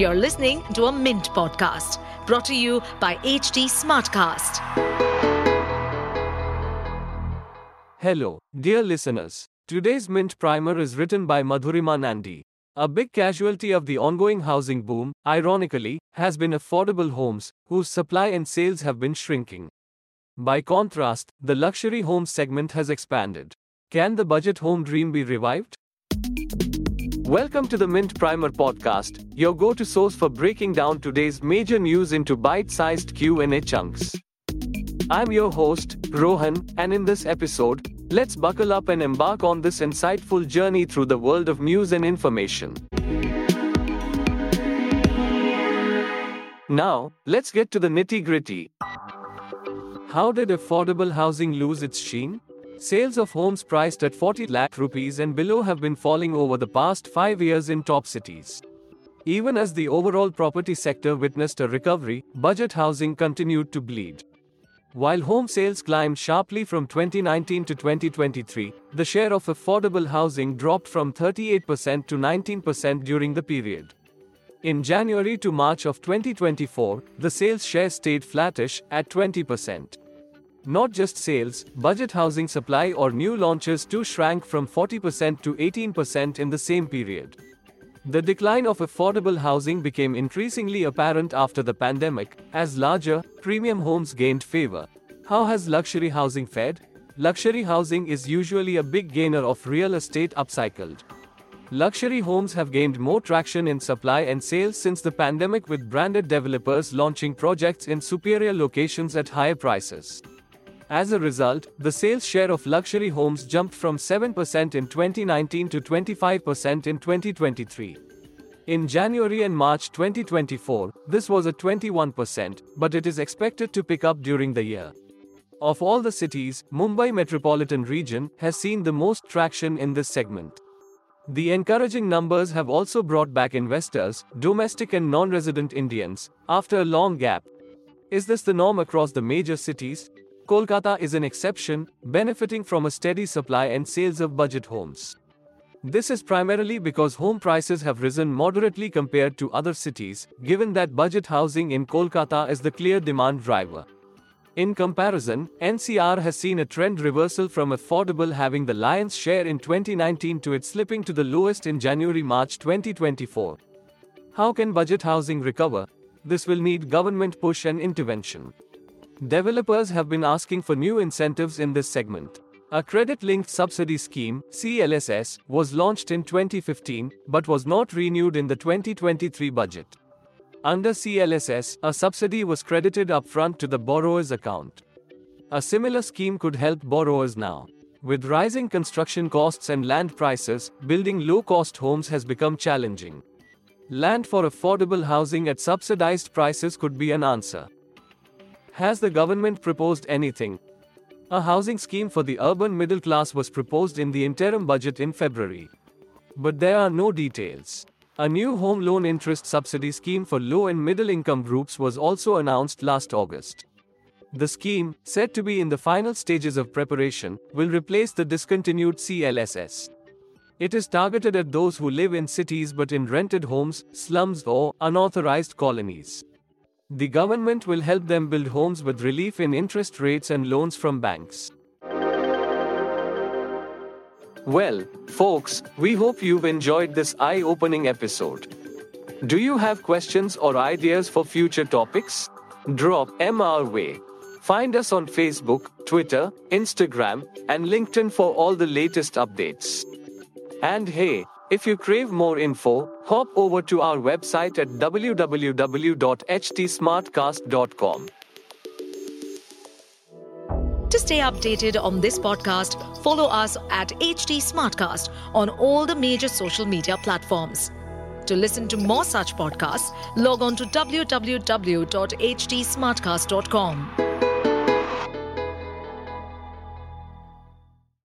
You're listening to a Mint podcast brought to you by HT Smartcast. Hello, dear listeners. Today's Mint Primer is written by Madhurima Nandi. A big casualty of the ongoing housing boom, ironically, has been affordable homes, whose supply and sales have been shrinking. By contrast, the luxury home segment has expanded. Can the budget home dream be revived? Welcome to the Mint Primer podcast, your go-to source for breaking down today's major news into bite-sized Q&A chunks. I'm your host, Rohan, and in this episode, let's buckle up and embark on this insightful journey through the world of news and information. Now, let's get to the nitty-gritty. How did affordable housing lose its sheen? Sales of homes priced at 40 lakh rupees and below have been falling over the past 5 years in top cities. Even as the overall property sector witnessed a recovery, budget housing continued to bleed. While home sales climbed sharply from 2019 to 2023, the share of affordable housing dropped from 38% to 19% during the period. In January to March of 2024, the sales share stayed flattish at 20%. Not just sales, budget housing supply or new launches too shrank from 40% to 18% in the same period. The decline of affordable housing became increasingly apparent after the pandemic, as larger, premium homes gained favor. How has luxury housing fared? Luxury housing is usually a big gainer of real estate upcycled. Luxury homes have gained more traction in supply and sales since the pandemic, with branded developers launching projects in superior locations at higher prices. As a result, the sales share of luxury homes jumped from 7% in 2019 to 25% in 2023. In January and March 2024, this was at 21%, but it is expected to pick up during the year. Of all the cities, Mumbai metropolitan region has seen the most traction in this segment. The encouraging numbers have also brought back investors, domestic and non-resident Indians, after a long gap. Is this the norm across the major cities? Kolkata is an exception, benefiting from a steady supply and sales of budget homes. This is primarily because home prices have risen moderately compared to other cities, given that budget housing in Kolkata is the clear demand driver. In comparison, NCR has seen a trend reversal from affordable having the lion's share in 2019 to it slipping to the lowest in January-March 2024. How can budget housing recover? This will need government push and intervention. Developers have been asking for new incentives in this segment. A credit-linked subsidy scheme, CLSS, was launched in 2015, but was not renewed in the 2023 budget. Under CLSS, a subsidy was credited upfront to the borrower's account. A similar scheme could help borrowers now. With rising construction costs and land prices, building low-cost homes has become challenging. Land for affordable housing at subsidized prices could be an answer. Has the government proposed anything? A housing scheme for the urban middle class was proposed in the interim budget in February. But there are no details. A new home loan interest subsidy scheme for low and middle income groups was also announced last August. The scheme, said to be in the final stages of preparation, will replace the discontinued CLSS. It is targeted at those who live in cities but in rented homes, slums, or unauthorized colonies. The government will help them build homes with relief in interest rates and loans from banks. Well, folks, we hope you've enjoyed this eye-opening episode. Do you have questions or ideas for future topics? Drop them our way. Find us on Facebook, Twitter, Instagram, and LinkedIn for all the latest updates. And hey, if you crave more info, hop over to our website at www.htsmartcast.com. To stay updated on this podcast, follow us at HT Smartcast on all the major social media platforms. To listen to more such podcasts, log on to www.htsmartcast.com.